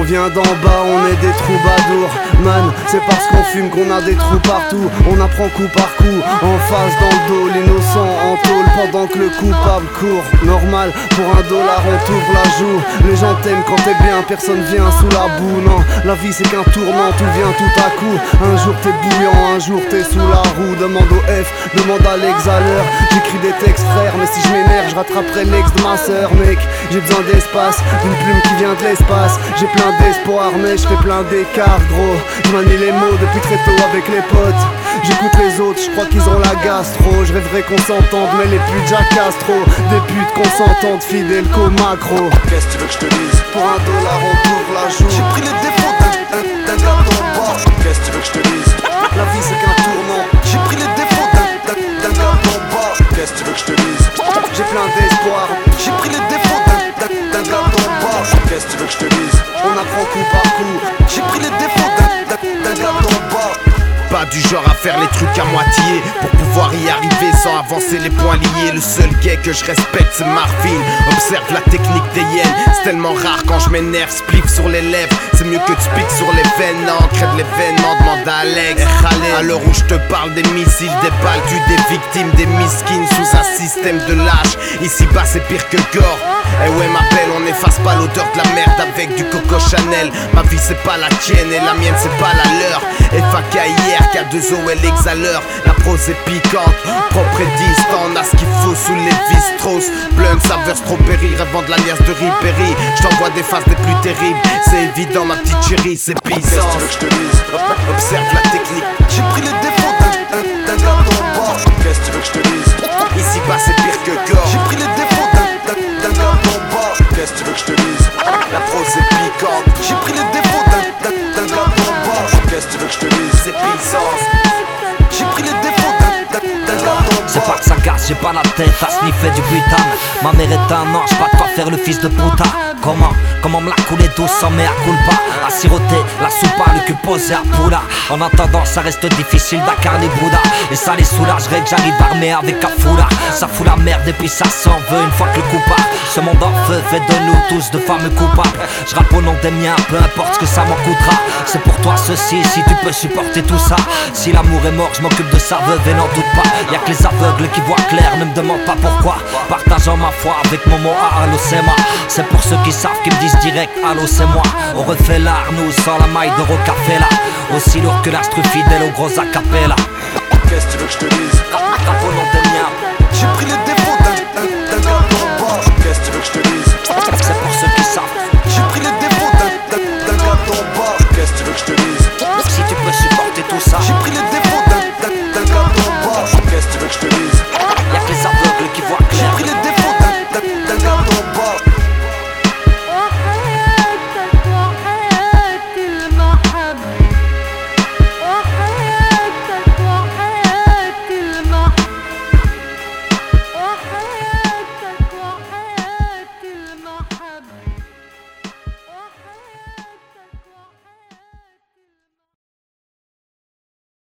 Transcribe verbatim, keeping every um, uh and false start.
vient d'en bas, on est des troubadours. Man, c'est parce qu'on fume qu'on a des trous partout. On apprend coup par coup, en face dans le dos, l'innocent en tôle pendant que le coupable court. Normal, pour un dollar on t'ouvre la joue. Les gens t'aiment quand t'es bien, personne vient sous la boue. Non, la vie c'est qu'un tournant, tout vient tout à coup. Un jour t'es bouillant, un jour t'es sous la roue. Demande au F, demande à l'ex à l'heure. J'écris des textes frère, mais si je m'énerve, je rattraperai l'ex de ma sœur. Mec, j'ai besoin d'espace, d'une plume qui vient de l'espace. J'ai plein d'espoir, mais je fais plein d'écarts gros. Je manie les mots depuis très tôt avec les potes. J'écoute les autres, je crois qu'ils ont la gastro. Je rêverais qu'on s'entende, mais les putes jacassent trop. Des putes consentantes, fidèles qu'au macro. Qu'est-ce que tu veux que je te dise? Pour un dollar on t'ouvre la joue. J'ai pris les défauts d'un, d'un, d'un gars d'en bas. Qu'est-ce que tu veux que je te dise? La vie c'est qu'un tournant. J'ai pris les défauts d'un, d'un, d'un gars d'en bas. Qu'est-ce que tu veux que je te dise? J'ai plein d'espoir. J'ai pris les défauts d'un, d'un, d'un gars d'en bas. Qu'est-ce que tu veux que je te dise? On apprend coup par coup. J'ai pris les défauts d'un, d'un, d'un gars d'en bas. Pas du genre à faire les trucs à moitié pour pouvoir y arriver sans avancer les poings liés. Le seul gay que je respecte c'est Marvin. Observe la technique des hyènes. C'est tellement rare quand je m'énerve, spliff sur les lèvres. C'est mieux que tu piques sur les veines. Non, crève l'événement, demande à Alex. À l'heure où je te parle des missiles, des balles, tu des victimes, des miskins sous un système de lâche. Ici bas c'est pire que gore. Eh ouais ma belle, on n'efface pas l'odeur de la merde avec du Coco Chanel. Ma vie c'est pas la tienne et la mienne c'est pas la leur. F A K hier, K deux O L exhaleur. La prose est piquante, propre et distant. On a ce qu'il faut sous les Vistros. Blunt, saveur, strawberry, rêvant de l'alliance de Ribéry. J't'envoie des phases des plus terribles. C'est évident ma petite chérie, c'est puissant. Qu'est-ce que tu veux que je te dise? Observe la technique. J'ai pris les défauts d'un, d'un, d'un gars d'en bas. Qu'est-ce que tu veux que je te dise? Ici bas c'est pire que gore. J'ai pris les défauts d'un, d'un, d'un gars d'en bas. Qu'est-ce que tu veux que je te dise? La prose est piquante. J'ai pris les défauts d'un, d'un, d'un gars d'en bas. Qu'est-ce que tu veux que je te dise? C'est puissance. J'ai pris les défauts d'un, d'un, d'un gars d'en bas. C'est pas que ça casse, j'ai pas la tête à sniffer du butin. Ma mère est un ange, pas de quoi faire le fils de puta. Comment, comment me la couler douce sans mea culpa. À siroter, la soupa, le cul posé à poula. En attendant, ça reste difficile d'incarner Bouddha. Et ça les soulagerait que j'arrive armé avec un foulard. Ça fout la merde et puis ça s'en veut une fois que le coup part. Ce monde en feu fait de nous tous de fameux coupables. Je rappe au nom des miens, peu importe ce que ça m'en coûtera. C'est pour toi ceci, si tu peux supporter tout ça. Si l'amour est mort, je m'occupe de sa veuve et n'en doute pas. Y'a que les aveugles qui voient clair, ne me demande pas pourquoi. Partageant ma foi avec mon mot à allô c'est moi. C'est pour ceux qui savent, qui me disent direct allô c'est moi. On refait l'art, nous sans la maille de Rocafella. Aussi lourd que l'instru fidèle au gros acapella. Qu'est-ce que tu veux que je te dise? Rap au nom des